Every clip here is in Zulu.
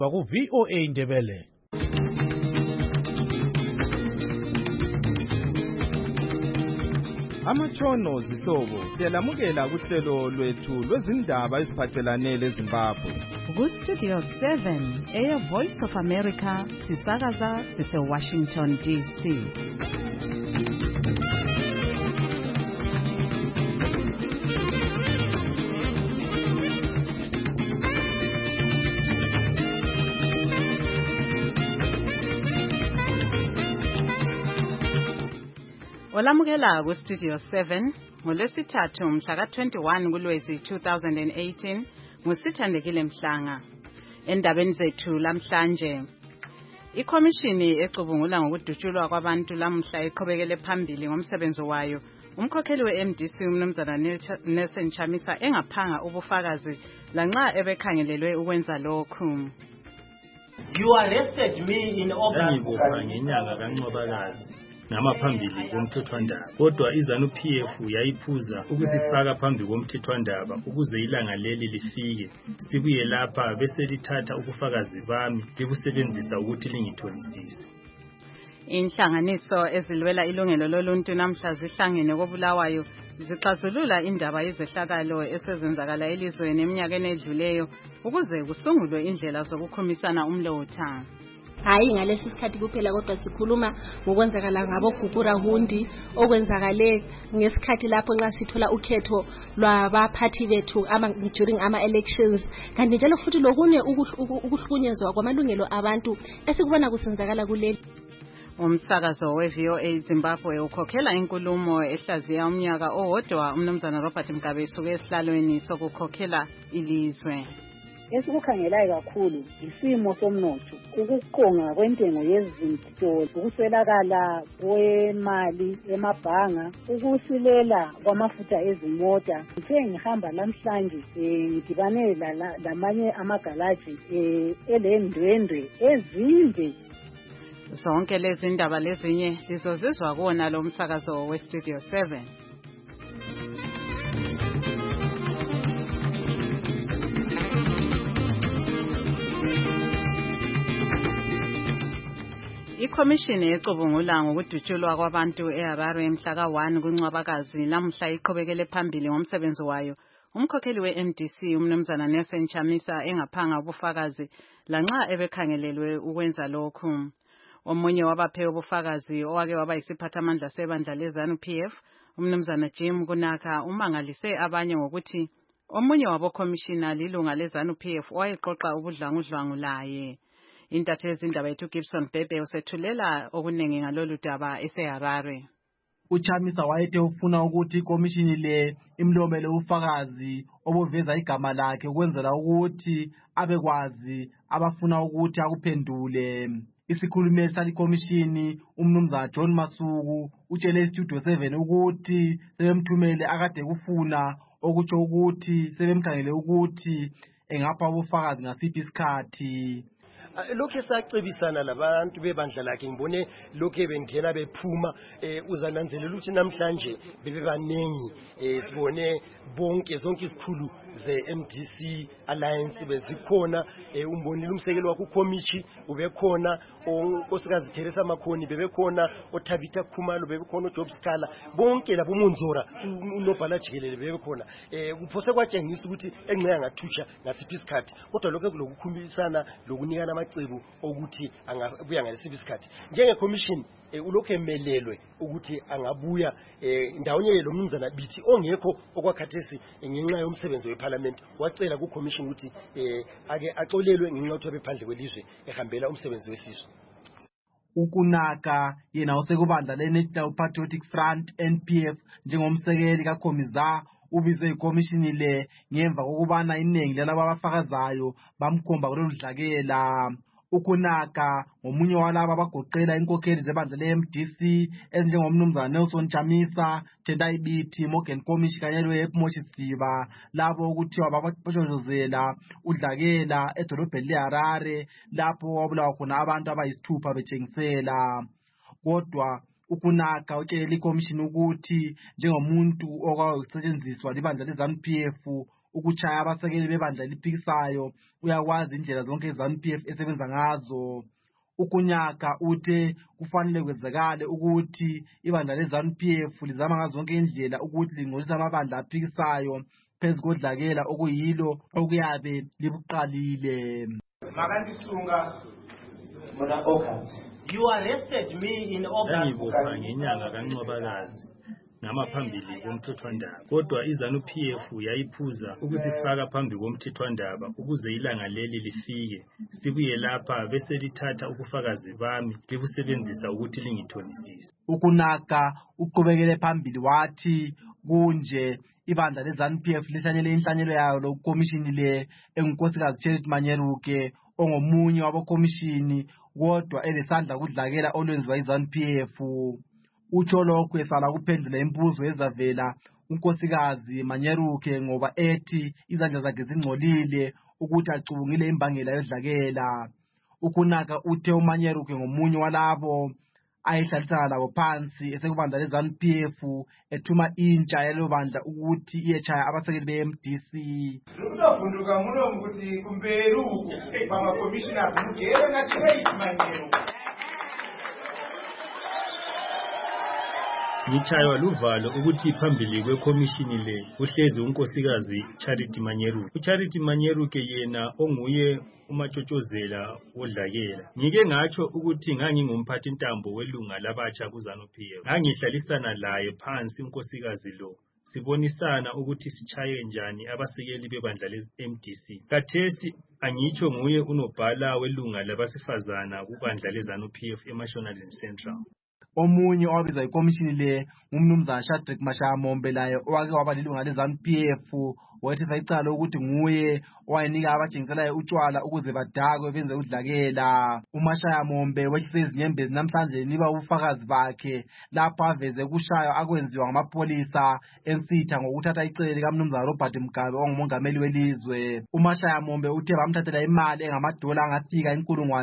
ku VOA Indebele. Amatshono zihlobo siyalamukela kuhlelo lwethu lwezindaba eziphathelane leZimbabwe. Ku Studio 7 Air Voice of America sisakaza sise-Washington DC. Olamukela ku Studio 7 ngolwesithathu mhla ka-21 kuLwezi 2018 ngusithandekile Mhlanga. Endabeni zethu lamhlanje, ikhomishini ecubungula ngokudutshulwa kwabantu lamhla iqhubekele phambili ngomsebenzi wayo. Umkhokheli we-MDC umnumzana Nelson Chamisa engaphanga ubufakazi lanxa ebekhangelelwe ukwenza lokhu. You arrested me in August. Ngenyanga kaNcwabakazi ngamaphambili komthethwandaba, kodwa iZANU-PF yayiphuza ukusifaka phambi komthethwandaba ukuze ilanga leli lifike. Sibuye lapha bese lithatha ubufakazi bami likusebenzisa ukuthi lingitholisise. Inhlanganiso ezilwela ilungelo loluntu namhla zihlangene koBulawayo zixazulula indaba yezehlakalo esezenzakala elizweni eminyakeni edluleyo ukuze kusungulwe indlela zokukhomisana umlotha. Hayi ngalesi sikhathi kuphela kodwa sikhuluma ngokwenzakala ngabo Gugura Hundi okwenzakale ngesikhathi lapho nxa sithola ukhetho lwabaphathi bethu during ama-elections, kanti njalo futhi lokunye ukuhlukunyezwa kwamalungelo abantu esikubona kusenzakala kuleli. Umsakazo we-VOA Zimbabwe ukhokhela inkulumo ehlaziya umnyaka owodwa umnumzana Robert Mugabe esuke esihlalweni sokukhokhela ilizwe. Esikukhangelayo kakhulu isimo somnotho, ukuqonga kwentengo yezinto, ukuswelakala kwemali emabhanga, ukusilela kwamafutha ezimota. Ngithe ngihamba namhlanje ngidibane lamanye amagalaji elendwendwe ezinde. Zonke lezi ndaba lezinye lizozizwa kuwona lo msakazo we-Studio 7. Ikhomishini ecubungula ngokudutshulwa kwabantu eHarare mhla ka-1 kuNcwabakazi lamhla iqhubekele phambili ngomsebenzi wayo. Umkhokheli we-MDC umnumzana Nelson Chamisa engaphanga ubufakazi lanxa ebekhangelelwe ukwenza lokhu. Omunye wabaphe ubufakazi owake waba yisiphathamandla sebandla leZANU-PF umnumzana Jim Kunaka umangalise abanye ngokuthi omunye wabokhomishina lilunga leZANU-PF owayeqoqa ubudlangudlwangu laye. Intatheli zindaba yethu Gibson Bebe usethulela okunengi ngalolu daba eseHarare. UChamisa wayethe ufuna ukuthi ikomishini le imlomele ufakazi obuveza igama lakhe ukwenzela ukuthi abekwazi abafuna ukuthi akuphendule. Isikhulumeli salikomishini umnumzana John Masuku utshele iStudio 7 ukuthi sebemthumele akade kufuna, okutsho ukuthi sebemkhangele ukuthi engapha ubufakazi ngasiphi isikhathi. Lokho esacebisana labantu bebandla lakhe ngibone lokho bengena bephuma uzananzelela ukuthi namhlanje bebebanengi sibone zonke izikhulu ze-MDC Alliance bezikhona, umbonile umsekeli wakho uKhomichi ubekhona, unkosikazi Teresa Makhoni bebekhona, oThabitha Khumalo bebekhona, uJob Scala, bonke labo uMunzora uNobhala Jikelele bebekhona. Kuphose kwatshengisa ukuthi engceke ngathusha ngasiphi isikhathi, kodwa lokho kulokukhumbisana lokunikana amacebo ukuthi angabuya ngalesiphi isikhathi. Njengecommission ulokhu emelelwe ukuthi angabuya ndawonye lo mnumzana bithi ongekho okwakhathesi ngenxa yomsebenzi weParliament wacela kuCommission ukuthi ake axolelwe ngenxa yokuthi bephandle kwelizwe ehambela umsebenzi wesizwe. Ukunaka yena osekubandla leNational Patriotic Front NPF njengomsekeli kaKhomiza ubize ikomishini le ngemva kokubana iningi lalabo abafakazayo bamkhomba kulolu dlakela. Ukunaka ngomunye walabo abagoqela inkokheli zebandla le-MDC ezinjengomnumzana Nelson Chamisa, Tendai Biti, Morgan Komishi kanye loHepmoshi Siba, labo ukuthiwa babashojozela udlakela edolobheni leHarare lapho wabulawa khona abantu abayisithupha betshengisela. Kodwa ukunaka utshela ikomishini ukuthi njengomuntu okwakusetshenziswa libandla leZANU-PF ukuchaya abasekeli bebandla eliphikisayo uyakwazi indlela zonke iZANU-PF esebenza ngazo. UKunyaka uthe kufanele kwenzekale ukuthi ibandla leZANU-PF lizama ngazo zonke indlela ukuthi lingcolisa amabandla aphikisayo phezu kodlakela okuyilo okuyabe libuqalile. You arrested me in August. Ngangibopha ngenyanga kaNcwabakazi ngamaphambili komthethwandaba, kodwa iZANU-PF yayiphuza ukusifaka phambi komthethwandaba ukuze ilanga leli lifike. Sibuye lapha bese lithatha ubufakazi bami libusebenzisa ukuthi lingithonisise. UKunaka uqhubekele phambili wathi kunje ibandla leZANU-PF lihlanyele inhlanyelo yayo lokomishini le engunkosikazi Charity Manyeruke ongomunye wabokomishini kodwa elesandla kudlakela olwenziwa iZANU-PF. Utsho lokhu esala kuphendula imbuzo ezavela unkosikazi Manyeruke ngoba ethi izandla zakhe zingcolile ukuthi acubungile imbangela yodlakela. UKunaka uthe uManyeruke ngomunye walabo ayihlalisana labo phansi esekubandla leZANU-PF ethuma intsha yalo bandla ukuthi iyechaya abasekeli be-MDC. Unofunduka muno ukuthi kumberuko bama commissioners mugere na Charity Manyeruke. Ngitshaywa luvalo ukuthi phambili kwekomishini le uhlezi unkosikazi Charity Manyeruke. uCharity Manyeruke yena onguye umatshotshozela wodlakela. Ngike ngatsho ukuthi ngangingumphathi intambo welunga labatsha kuZANU-PF. Ngangihlalisana laye phansi unkosikazi lo. Sibonisana ukuthi sichaye njani abasekeli bebandla le-MDC. Kathesi angitsho nguye unobhala welunga labasifazana kubandla leZANU-PF eMashonaland Central. Omunye owabiza ikomishini le ngumnumzana Shadrack Mashamombe laye owake waba lilunga leZANU-PF wathi sayicala ukuthi nguye owayenika abajengiselayo utshwala ukuze badakwe benze udlakela. uMashamombe wehlise izinyembezi namhlanje niba ubufakazi bakhe lapho aveze kushayo akwenziwa ngamapolisa ensitha ngokuthatha icele likaMnumzana Robert Mugabe ongumongameli welizwe. uMashamombe uthe bamthathela imali engamadola angafika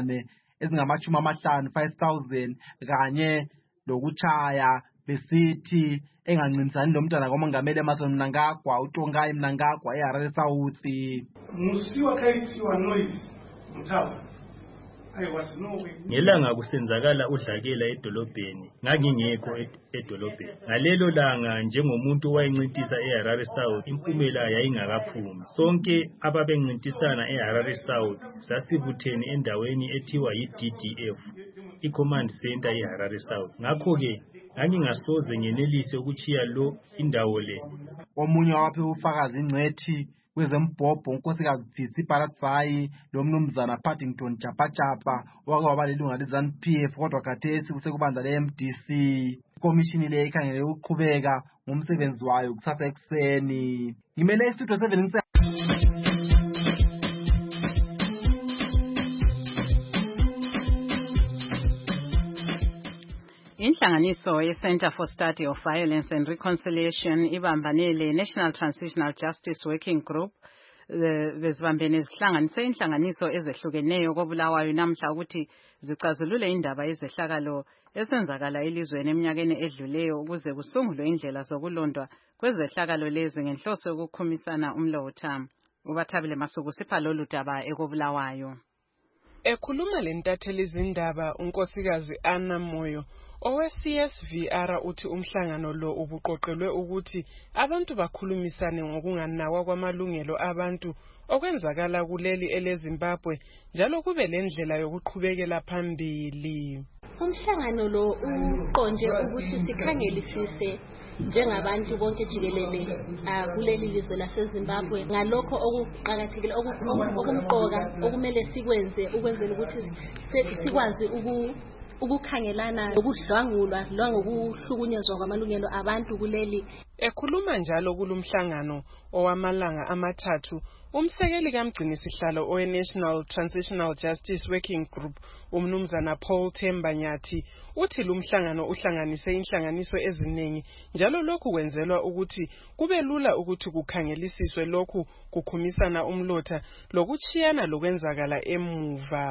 5,000 kanye lokuchaya besithi engancintisani lomntwana kamongameli Emmerson Mnangagwa uTongai Mnangagwa eHarare South. Musiwa kayithiwa noise mthawa. Ngelanga kusenzakala udlakela edolobheni ngangingekho edolobheni. Ngalelo langa njengomuntu wayencintisa eHarare South impumela yayingakaphumi. Sonke ababencintisana eHarare South sasibutheni endaweni ethiwa yiDDF, iCommand Center eHarare South. Ngakho ke ngangingasoze ngenelise ukuchiya lo indawo le. Omunye waphe ufakazi ingcethi kwezembhobho unkosikazi Tsitsi Paratsai lomnumzana Paddington Chapachapa wake waba lilunga leZANU-PF kodwa khathesi kusekubandla le-MDC. Ikomishini le ikhangele ukuqhubeka ngomsebenzi wayo kusasa ekuseni. Ngimele istudio 7 Inhlanganiso ye-Center for Study of Violence and Reconciliation ibambanele National Transitional Justice Working Group bezibambene zihlanganise inhlanganiso ezehlukeneyo koBulawayo namhla ukuthi zicazulule indaba yezehlakalo esenzakala elizweni eminyakeni edluleyo ukuze kusungulwe indlela zokulondwa kwezehlakalo lezi ngenhloso yokukhumisana umlotha. Ubathabile Masuku sipha lolu daba ekoBulawayo. Ekhuluma lentatheli izindaba unkosikazi Anna Moyo owe-CSVR uthi umhlangano lo ubuqoqelwe ukuthi abantu bakhulumisane ngokunganakwa kwamalungelo abantu okwenzakala kuleli eleZimbabwe njalo kube lendlela yokuqhubekela phambili. Umhlangano lo uqonde ukuthi sikhangelisise njengabantu bonke jikelele kuleli lizwe laseZimbabwe ngalokho okuqhakathekile okumqoka okumele sikwenze ukwenzela ukuthi sikwazi ukukhangelana ukudlwangulwa ngokuhlukunyezwa kwamalungelo abantu kuleli. Ekhuluma njalo kulumhlangano owamalanga amathathu umsekeli kaMgcinisihlalo owe-National Transitional Justice Working Group umnumzana Paul Thembanyathi uthi lumhlangano uhlanganise inhlanganiso eziningi njalo lokhu kwenzelwa ukuthi kube lula ukuthi kukhangelisiswe lokhu kukhumisana umlotha lokuchiyana lokwenzakala emuva.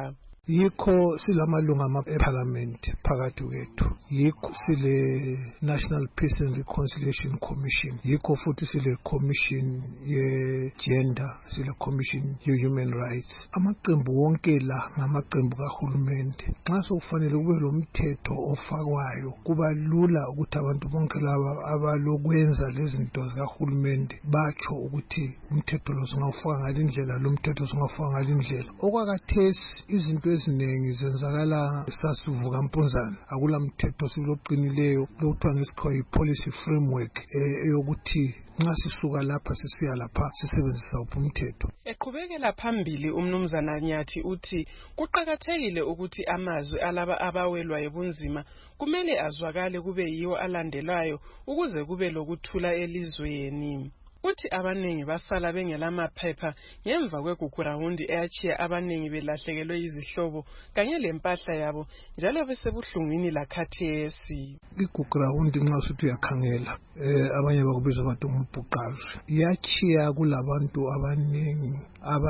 yikho silamalunga eParliament phakathi kwethu, yikho sile National Peace and Reconciliation Commission, yikho futhi sile commission ye gender, sile commission ye human rights. Amaqembu wonke la ngamaqembu kahulumende. Nxa sokufanele kube lo mthetho ofakwayo, kuba lula ukuthi abantu bonke laba abalokwenza lezi zinto zikahulumende batsho ukuthi umthetho lo singawufaka ngalindlela, lo mthetho singawufaka ngalindlela. Okwakathesi izinto eziningi zenzakala sasivuka mpunzana, akula mthetho siloqinileyo lokuthiwa ngesikhathi i-policy framework eyokuthi nxa sisuka lapha sisiya lapha sisebenzisa umthetho. Eqhubekela phambili umnumzana Nyathi uthi kuqakathekile ukuthi amazwi alaba abawelwa ebunzima kumele azwakale kube yiwo alandelwayo ukuze kube lokuthula elizweni. Uthi abaningi basala bengelamaphepha ngemva kweGugurawundi eyachiya abaningi belahlekelwe izihlobo kanye lempahla yabo njalo besebuhlungwini lakhathesi. IGugurawundi nxa usuthi uyakhangela abanye bakubiza bathi umbhuqazwe, yachiya kulabantu abaningi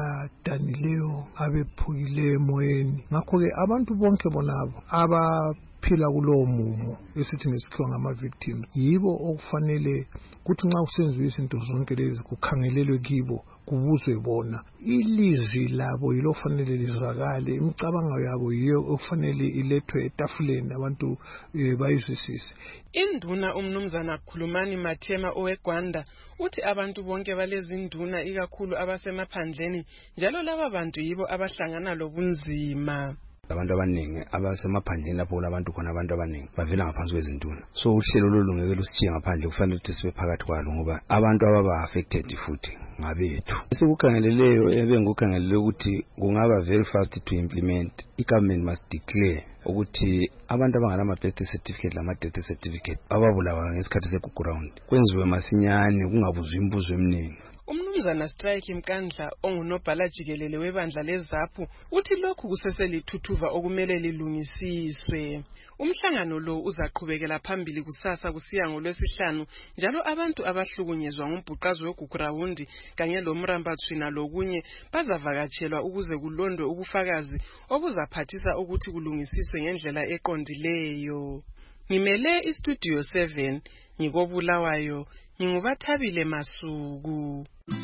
abadanileyo abephukileyo emoyeni. Ngakho-ke abantu bonke bonabo abaphila kulowo mumo esithi ngesikhiwa ngama-victims yibo okufanele kuthi nxa kusenziwa izinto zonke lezi kukhangelelwe kibo, kubuzwe bona. Ilizwi labo yilo fanele lizwakale, imicabango yabo yiyo okufanele ilethwe etafuleni abantu bayizwisise. Induna umnumzana Khulumani Mathema oweGwanda uthi abantu bonke balezinduna ikakhulu abasemaphandleni njalo laba bantu yibo abahlangana lobunzima. Abantu abaningi abasemaphandleni lapho kulabantu khona abantu abaningi bavela ngaphansi kwezinduna. So uhlelo lolungeke lusithiye ngaphandle kufanele ukuthi sibe phakathi kwalo ngoba abantu ababa affected futhi ngabethu. Sikukhangeleleyo ebengukhangelele ukuthi kungaba very fast to implement. I-government must declare ukuthi abantu abangalama birth certificate lama death certificate ababulawa ngesikhathi seGugurawundi kwenziwe masinyane kungabuzwa imibuzo eminingi. Umnumzana Strike Mkandla ongunobhala jikelele webandla leZAPU uthi lokhu kuseselithuthuva okumele lilungisiswe. Umhlangano lo uzaqhubekela phambili kusasa kusiya ngoLwesihlanu njalo abantu abahlukunyezwa ngumbhuqazwe weGugurawundi kanye lomrambathwina lokunye bazavakatshelwa ukuze kulondwe ubufakazi obuzaphathisa ukuthi kulungisiswe ngendlela eqondileyo. Ngimele iStudio 7 ngikobulawayo ngingubathabile Masuku.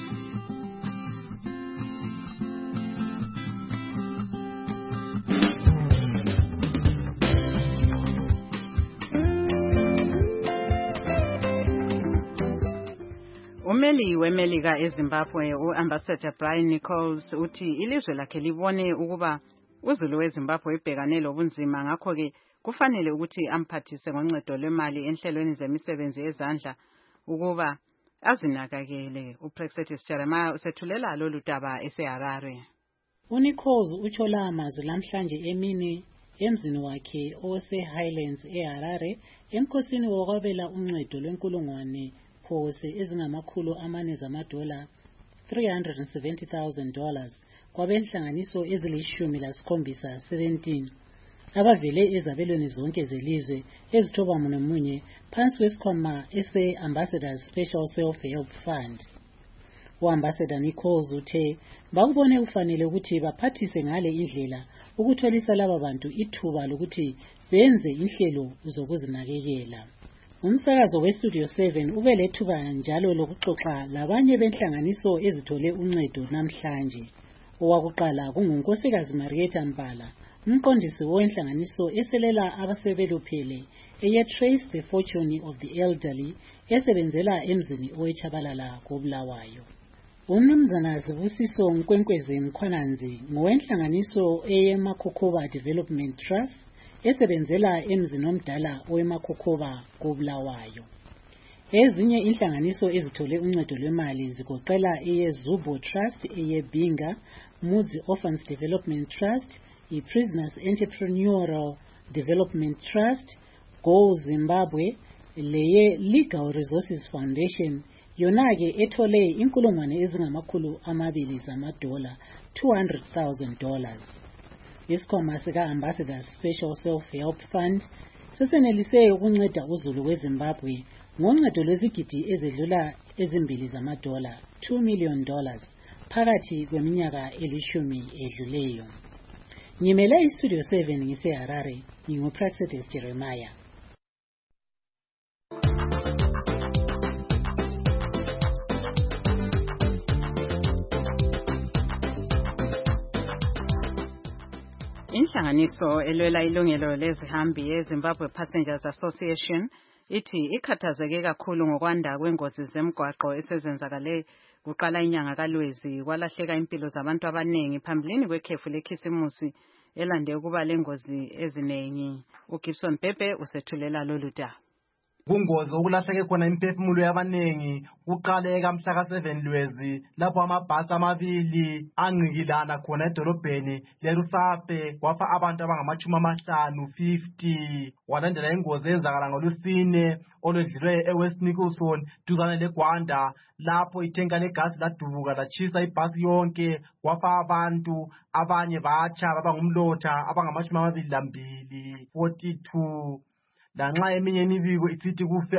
Umeli weMelika eZimbabwe uAmbassador Brian Nichols uthi ilizwe lakhe libone ukuba uZulu weZimbabwe ebhekane lobunzima ngakho-ke kufanele ukuthi amphathise ngoncedo lwemali enhlelweni zemisebenzi yezandla ukuba azinakakele. uPrexetis Jeremiah usethulela lolu daba eseHarare. uNichols utsho la amazwi lamhlanje emini emzini wakhe ose-Highlands eHarare emkhosini wokwabela uncedo lwenkulungwane phose ezingamakhulu zamadola $370,000 kwabenhlanganiso ezilishumi-lasikhombisa 17 abavele ezabelweni zonke zelizwe ezithoba munye phansi kwesikhwama ese-Ambassador's Special Self-Help Fund. U-Ambassador Nichols uthe bakubone kufanele ukuthi baphathise ngale indlela ukutholisa laba bantu ithuba lokuthi benze inhlelo zokuzinakekela. Umsakazo weStudio 7 ube lethuba njalo lokuxoxa labanye benhlanganiso ezithole uncedo namhlanje. Owakuqala kungunkosikazi Marietta Mbala, umqondisi wenhlanganiso eselela abasebeluphele eye-Trace the Fortune of the Elderly esebenzela emzini oweChabalala koBulawayo. Umnumzana Zibusiso Nkwenkwezi Mkhwananzi ngowenhlanganiso eyeMakhokoba Development Trust esebenzela emzini omdala oweMakhokoba koBulawayo. Ezinye inhlanganiso ezithole uncedo lwemali zigoqela eyeZubo Trust, eyeBinga, Mudzi Orphans Development Trust, i-Prisoners Entrepreneurial Development Trust, Go Zimbabwe, leye Legal Resources Foundation, yona-ke ethole inkulungwane ezingamakhulu amabili zamadola $200,000. Isikhwama sika-Ambassador's Special Self-Help Fund sesenelise ukunceda uZulu weZimbabwe ngoncedo lwezigidi ezedlula ezimbili zamadola $2 million phakathi kweminyaka elishumi edluleyo. Ngimele iStudio 7 ngiseHarare, nginguPraxedis Jeremiah. Inhlanganiso elwela ilungelo lezihambi yeZimbabwe Passengers Association ithi ikhathazeke kakhulu ngokwanda kwengozi zemgwaqo esezenzakale kuqala inyanga kaLwezi kwalahleka impilo zabantu abanengi phambilini kwekhefu lekhisimusi elande ukuba lengozi ezinengi. uGibson Pepe usethulela lolu daba. Kungozi okulahleke khona imphefumulo yabanengi kuqale kamhla ka7 Lwezi lapho amabhasi amabili angqikilana khona edolobheni leRusape wafa abantu abangama50. Walandela ingozi eyenzakala ngoLwesine olwedlulwe eWest Nicholson duzane leGwanda lapho ithenka legasi ladubuka latshisa ibhasi yonke wafa abantu abanye batsha babangumlotha abangama22 42. Lanxa eminye imibiko isithi kufe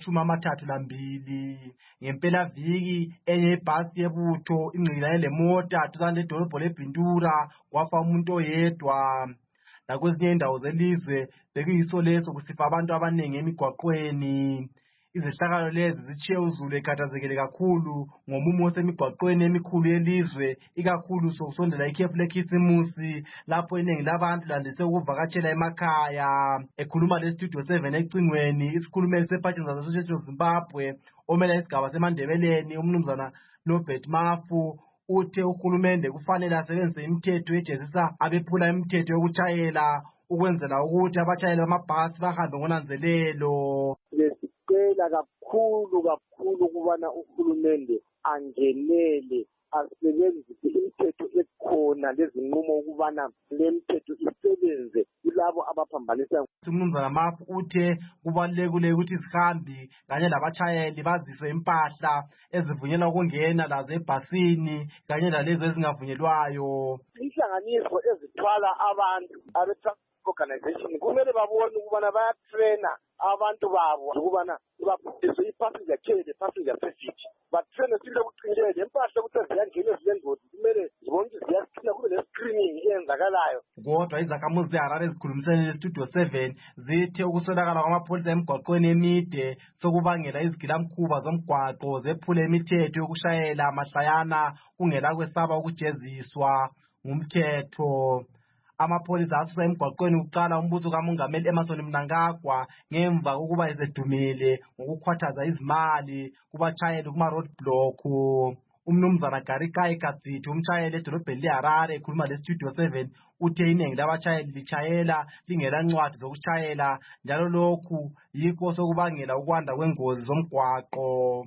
abangama32. Ngempela viki enye ibhasi yebutho ingqikilane lemota duzane ledolobho leBintura kwafa umuntu oyedwa. Nakwezinye indawo zelizwe bekuyiso leso kusifa abantu abanengi emigwaqweni. Izehlakalo lezi zitshiye uzulu ekhathazekile kakhulu ngomumo osemigwaqweni emikhulu yelizwe ikakhulu sokusondela ikhefu lekhisimusi lapho iningi labantu landise ukuvakatshela emakhaya. Ekhuluma leStudio 7 ecingweni isikhulumeli sePassengers Association of Zimbabwe omela isigaba seMandebeleni umnumzana Norbert Mafu uthe uhulumende kufanele asebenzise imithetho ejezisa abephula imithetho yokutshayela ukwenzela ukuthi abatshayeli bamabhasi bahambe ngonanzelelo. Lesicela kakhulu ukubana uhulumende angenele asebenzise imithetho ekhona lezinqumo ukubana le mithetho isebenze kulabo abaphambanisa. Umnumzana Mafu uthe kubalulekile ukuthi izihambi kanye labatshayeli baziswe impahla ezivunyelwa ukungena lazo ebhasini kanye lalezo ezingavunyelwayo. Inhlanganiso ezithwala abantu organization kumele babone ukubana bayatraina abantu babo ukubana bafundiswe i-passenger care le-passenger safety batraine sile kuqinile impahla ukuthi ziyangena zilengozi kumele zibonke ziyascreena kube le-screening eyenzakalayo. Kodwa izakhamuzi zeHarare ezikhulumisene leStudio 7 zithe ukuswelakala kwamapholisa emigwaqweni emide sokubangela izigilamkhuba zomgwaqo zephule imithetho yokushayela mahlayana kungela kwesaba ukujeziswa ngumthetho. Amapholisa asusa emgwaqweni kuqala umbuso kaMongameli Emmerson Mnangagwa ngemva kokuba esedumile ngokukhwathaza izimali kubatshayeli kuma roadblock. Umnumzana Garikai Kadzithi umtshayeli edolobheni leHarare ekhuluma leStudio 7 uthe iningi labatshayeli litshayela lingela ncwadi zokutshayela njalo lokhu yikho sokubangela ukwanda kwengozi zomgwaqo.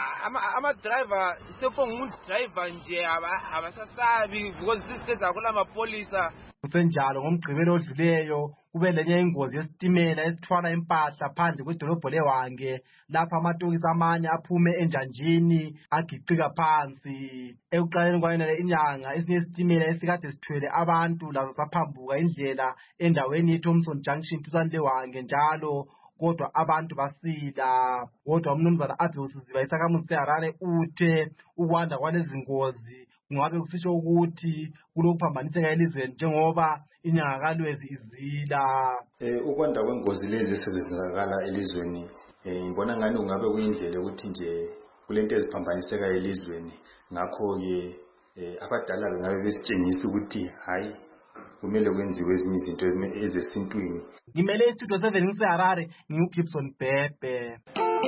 Ama-driver sefongumuntu driver nje abasasabi because sisenza kula mapolisa. Kusenjalo ngomgqibelo odluleyo kube lenye ingozi yesitimela esithwala impahla phandle kwedolobho leHwange lapha amatokisi amanye aphume enjanjini agiqika phansi. Ekuqaleni kwayona inyanga esinye isitimela esikade sithwele abantu laso saphambuka indlela endaweni yeThompson Junction duzane leHwange njalo kodwa abantu basila. Kodwa umnumzana Abel Siziba isakhamuzi seHarare uthe ukwanda kwalezi ngozi kungabe kusitsho ukuthi kulokuphambaniseka elizweni njengoba inyanga kaLwezi izila. Ukwanda kwengozi lezi esezenzakala elizweni ngibona ngani kungabe kuyindlela ukuthi nje kulento eziphambaniseka elizweni ngakho-ke abadala bengabe besitshengisa ukuthi hayi kumele kwenziwe ezinye izinto ezesintwini. Ngimele iStudio 7 ngiseHarare nginguGibson Pepe.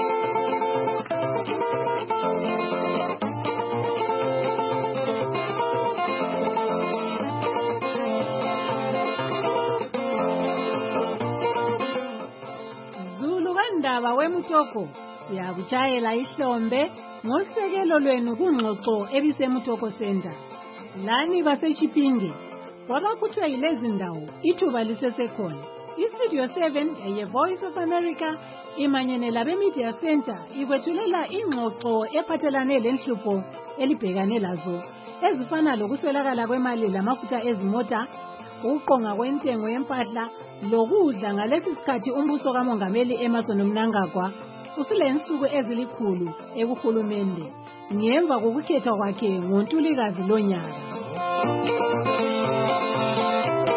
Zulu kandaba wemutoko yakutshayela ihlombe ngosekelo lwenu kungxoxo ebisemutoko center. Lani basechipinge wabakuthwe yilezi ndawo ithuba lisesekhona. iStudio 7 eye Voice of America imanyene labe Media Center ikwethulela ingxoxo ephathelane lenhlupho elibhekane lazo ezifana lokuswelakala kwemali lamafutha ezimota, ukuqonga kwentengo yempahla lokudla. Ngalesi sikhathi umbuso kaMongameli Emmerson Mnangagwa usulensuku ezilikhulu ekuhulumende ngemva kokukhethwa kwakhe ngoNtulikazi lonyaka.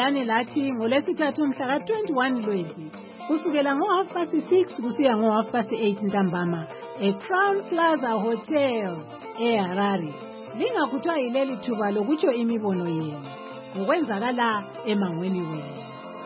bhekane lathi ngoLwesithathu mhla ka-21 Lwezi kusukela ngo-6:30 kusiya ngo-8:30 ntambama eCrown Plaza Hotel eHarare. Lingakhuthwa yileli thuba lokutsho imibono yenu ngokwenzakala emangweni wenu.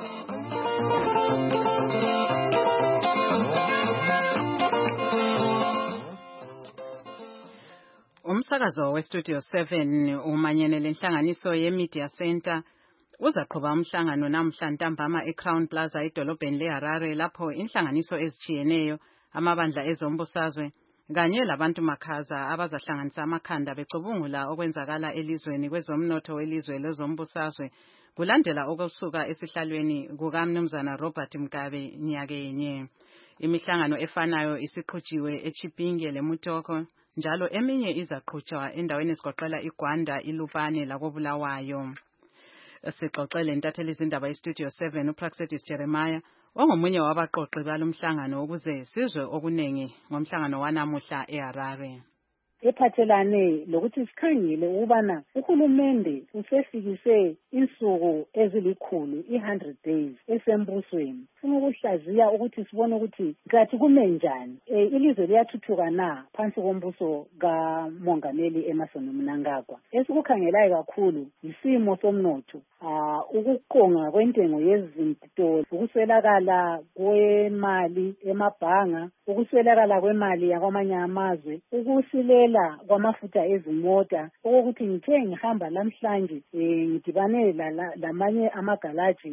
Umsakazo weStudio 7 umanyene lenhlanganiso yeMedia Center uzaqhuba umhlangano namhla ntambama eCrown Plaza edolobheni leHarare lapho inhlanganiso ezijiyeneyo amabandla ezombusazwe kanye labantu makhaza abazahlanganisa amakhanda becubungula okwenzakala elizweni kwezomnotho welizwe lezombusazwe kulandela okusuka esihlalweni kukaMnumzana Robert Mugabe nyakenye. Imihlangano efanayo isiqhutshiwe eChipinge leMutoko njalo eminye izaqhutshwa endaweni ezigoqela iGwanda, iLupane lakoBulawayo. Sixoxele intatheli izindaba yeStudio 7 uPraxedis Jeremiah ongomunye wabaqoqi balomhlangano ukuze sizwe okunengi ngomhlangano wanamuhla eHarare. Ephathelane lokuthi sikhangile ukubana uhulumende usefikise insuku ezilikhulu 100 days esembusweni. Sifuna ukuhlaziya ukuthi sibone ukuthi ngathi kume njani ilizwe liyathuthuka na phansi kombuso kaMongameli Emmerson Mnangagwa. Esikukhangelayo kakhulu isimo somnotho, ukuqonga kwentengo yezinto, ukuswelakala kwemali emabhanga, ukuswelakala kwemali yakwamanye amazwe, ukusilela kwamafutha ezimota. Okokuthi ngithe ngihamba namhlanje ngidibane lamanye amagalaji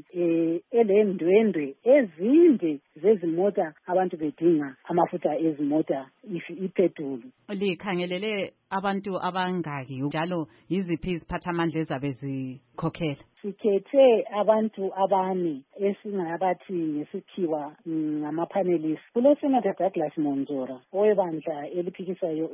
elendwendwe ezinde zezimota abantu bedinga amafutha ezimota ipetrol. Likhangelele abantu abangaki njalo yiziphi iziphathamandla ezabe zikhokhela? Sikhethe abantu abane esingabathi ngesikhiwa ngama-panelists. KuloSenator Douglas Monzora owebandla eliphikisayo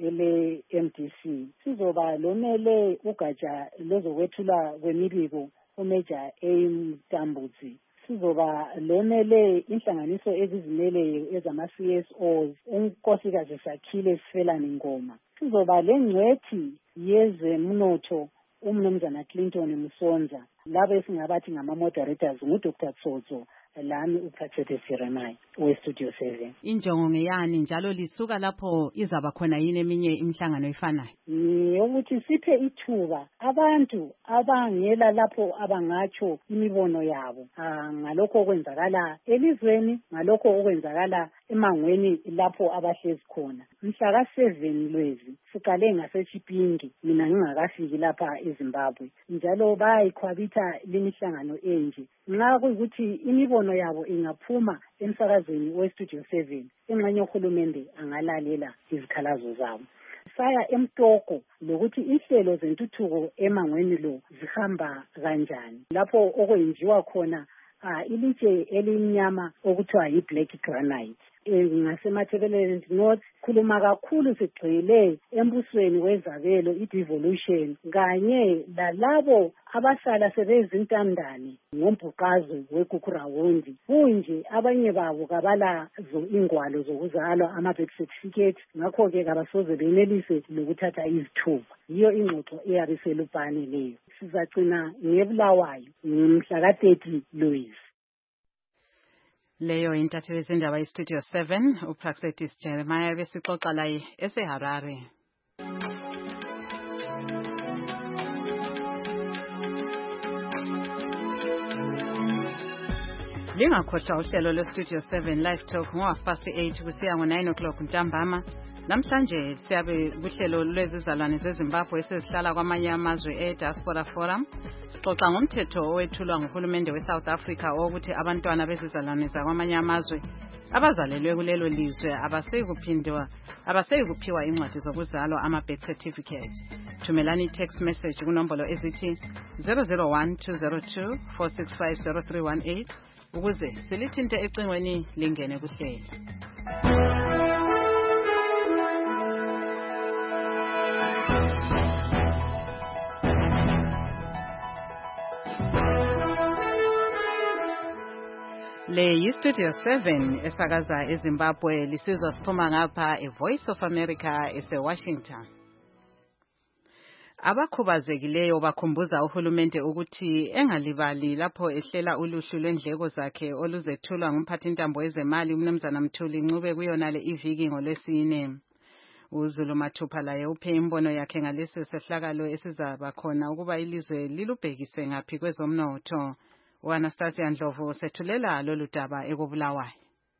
ele-MDC. Sizoba lomele ugatsha lozokwethula kwemibiko uMajor Mtambuzi. Sizoba lomele inhlanganiso ezizimeleyo ezama-CSOs unkosikazi Sakhile Sifelani Ngoma. Sizoba lengcwethi yezemnotho uMnumzana Clinton Msonza. Laba esingabathi ngama-moderators nguDr. Tsotso lami uPraxedis Jeremiah weStudio 7. Injongo ngeyani njalo lisuka lapho izaba khona yini eminye imihlangano efanayo? Ukuthi siphe ithuba abantu abangela lapho abangatsho imibono yabo ngalokho okwenzakala elizweni, ngalokho okwenzakala emangweni lapho abahlezi khona. Mhla ka-7 Lwezi siqale ngaseChipinge, mina ngingakafiki lapha eZimbabwe, njalo bayikhwabitha lemihlangano enje. Nxa kuyikuthi imibono yabo ingaphuma emsakazweni weStudio 7, engxenye uhulumende angalalela izikhalazo zabo. Saya emtoko lokuthi inhlelo zentuthuko emangweni lo zihamba kanjani, lapho okwenziwa khona ilitshe elimnyama okuthiwa yi-black granite. Ngasemathebeleni North khuluma kakhulu sigxile embusweni wezabelo i-devolution kanye lalabo abasala sebezintandane ngombhuqazwe weGugurawundi. Kunje abanye babo kabalazo ingwalo zokuzalwa ama-birth certificate, ngakho-ke kabasoze benelise lokuthatha izithuba. Yiyo ingxoxo eyabe iselupane leyo. Sizacina ngeBulawayo mhla ka-30 Lwezi. Leyo intatheli izindaba yeStudio 7 uPraxedis Jeremiah besixoxa laye eseHarare. Lingakhohlwa uhlelo lweStudio 7 Live Talk ngo-8:30 kusiya ngo-9 ntambama. Namhlanje siyabe kuhlelo lwezizalwane zeZimbabwe esezihlala kwamanye amazwe eDiaspora Forum. Sixoxa ngomthetho owethulwa nguhulumende weSouth Africa wokuthi abantwana bezizalwane zakwamanye amazwe abazalelwe kulelo lizwe abaseyikuphiwa incwadi zokuzalwa ama-birth certificate. Thumelani text message kunombolo ezithi 001-202-465-0318 ukuze silithinte ecingweni lingene kuhlelo. Le yiStudio 7 esakaza eZimbabwe lisizwa siphuma ngapha eVoice of America eseWashington. Abakhubazekileyo bakhumbuza uhulumende ukuthi engalibali lapho ehlela uluhlu lwendleko zakhe oluzethulwa ngumphathintambo wezemali uMnumzana Mthuli Ncube kuyonale iviki ngoLwesine. uZulu Mathupha laye uphe imbono yakhe ngalesi sehlakalo esizaba khona ukuba ilizwe lilubhekise ngaphi kwezomnotho. uAnastasia Ndlovu sethulela lolu daba ekubulawayo.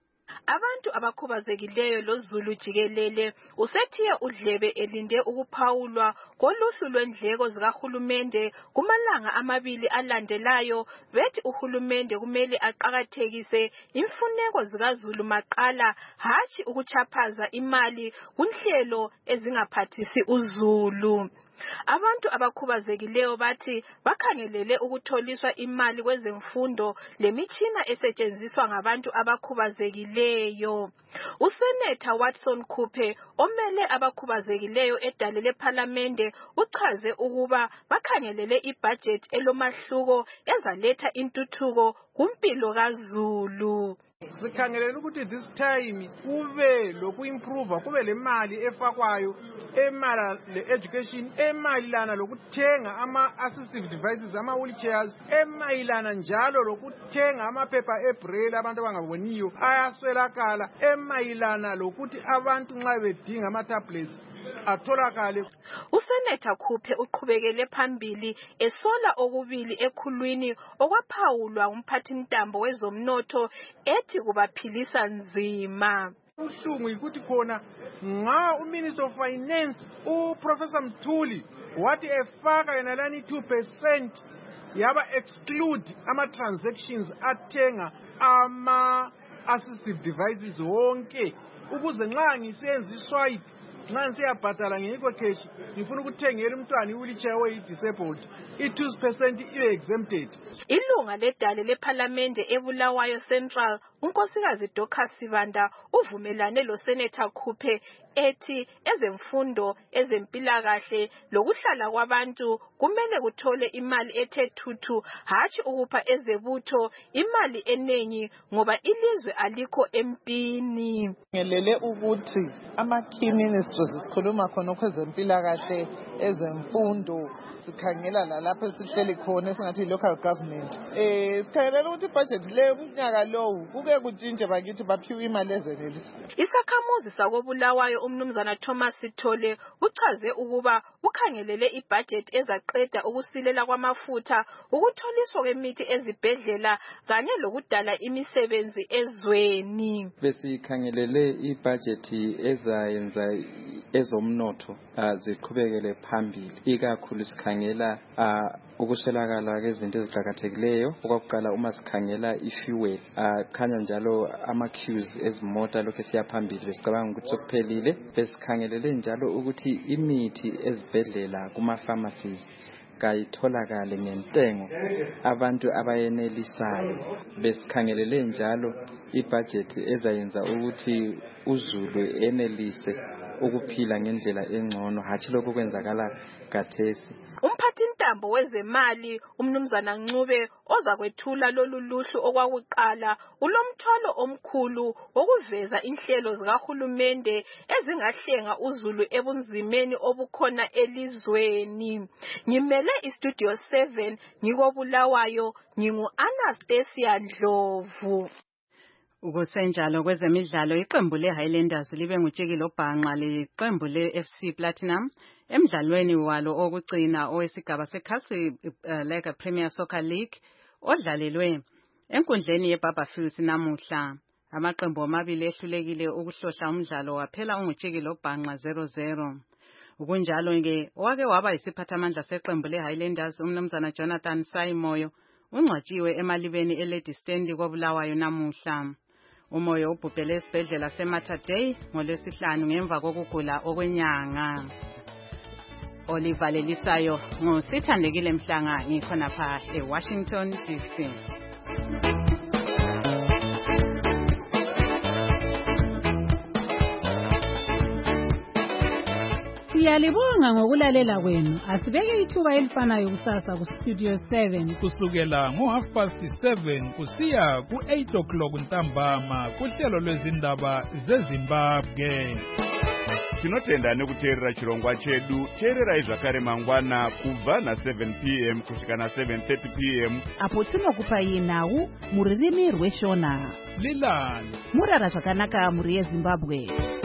Abantu abakhubazekileyo loZulu jikelele usethiye udlebe elinde ukuphawulwa koluhlu lwendleko zikahulumende kumalanga amabili alandelayo. Bethi uhulumende kumele aqakathekise imfuneko zikaZulu maqala, hatshi ukuchaphaza imali kunhlelo ezingaphathisi uZulu. Abantu abakhubazekileyo bathi bakhangelele ukutholiswa imali kwezemfundo lemitshina esetshenziswa ngabantu abakhubazekileyo. Useneta Watson Kupe omele abakhubazekileyo edale lePhalamende uchaze ukuba bakhangelele ibudget elomahluko ezaletha intuthuko kumpilo kaZulu. Sikhangelele ukuthi this time kube lokuimprove kube le mali efakwayo emala le education emayilana lokuthenga ama assistive devices ama wheelchairs emayilana njalo lokuthenga amaphepha ebraille abantu abangaboniyo ayaswelakala emayilana lokuthi abantu nxa bedinga ama tablets atholakale. Useneta Kupe uqhubekele phambili esola okubili ekhulwini okwaphawulwa umphathintambo wezomnotho ethi kubaphilisa nzima. Uhlungu ukuthi khona nga uMinister of Finance uProfessor Mthuli wathi efaka yenalani 2% yaba exclude ama transactions athenga ama assistive devices wonke ukuze nxa ngisenziswa nxa siyabhatala ngekho cash ngifuna ukuthengela umntwana iwheelchair oyi-disabled i2% ibe exempted. Ilunga ledale lePhalamende eBulawayo Central unkosikazi Dorcas Sibanda uvumelane loSenator Kupe ethi ezemfundo ezempilakahle lokuhlala kwabantu kumele kuthole imali ethe thuthu, hatshi ukupha ezebutho imali enengi ngoba ilizwe alikho empini. Ngelele ukuthi ama-key ministries sikhuluma khona kwezempilakahle ezemfundo sikhangela lalapho esihleli khona esingathi local government. Sikhangelela ukuthi budget leyo kunyaka lowu kuke kutshintshe bakithi baphiwe imali ezenelisa. Isakhamuzi sakobulawayo uMnumzana Thomas Sithole uchaze ukuba ukhangelele ibudget ezaqeda ukusilela kwamafutha, ukutholiswa kwemithi ezibhedlela kanye lokudala imisebenzi ezweni. Besikhangelele ibudget ezayenza ezomnotho ziqhubekele phambili, ikakhulu sikhangela ukuswelakala kwezinto eziqakathekileyo. Okwakuqala uma sikhangela ifuel khanya njalo ama-queues ezimota lokho siyaphambili besicabanga ukuthi sokuphelile. Besikhangelele njalo ukuthi imithi ezibhedlela kuma-pharmacies kayitholakale ngentengo abantu abayenelisayo. Besikhangelele njalo ibudget ezayenza ukuthi uZulu enelise ukuphila ngendlela engcono, hatshi lokho kwenzakala kathesi. Umphathintambo wezemali uMnumzana Ncube ozakwethula lolu luhlu okwakuqala ulomthwalo omkhulu okuveza inhlelo zikahulumende ezingahlenga uZulu ebunzimeni obukhona elizweni. Ngimele iStudio 7 ngikobulawayo, ngingu-Anastasia Ndlovu. Ukusenjalo kwezemidlalo iqembu leHighlanders libe ngutshekile obhanqa leqembu leFC Platinum emidlalweni walo okugcina owesigaba sekhasi Lega Premier Soccer League odlalelwe enkundleni yeBarberfields namuhla. Amaqembu amabili ehlulekile ukuhlohla umdlalo waphela ungutshekile obhanqa 0-0. Ukunjalo ke owake waba isiphathamandla seqembu leHighlanders uMnumzana Jonathan Sayimoyo ungcwatshiwe emalibeni eLady Stand kobulawayo namuhla. Umoyo ubhubhele esibhedlela seMater Dei ngoLwesihlanu ngemva kokugula okwenyanga. Oliver Lelisayo ngosithandekile Mhlanga ngikhonapha eWashington DC. Siyalibonga ngokulalela kwenu. Asibeke ithuba elifanayo kusasa ku Studio 7 kusukela ngo7:30 kusiya ku8 ntambama kuhlelo lwezindaba zeZimbabwe. Tinotenda nekuteerera chirongwa chedu. Teererai zvakare mangwana kubva na7 p.m. kusvika na7:30 p.m. apo tinokupai nhau mururimi rweshona. Lilani murara zvakanaka muri yeZimbabwe.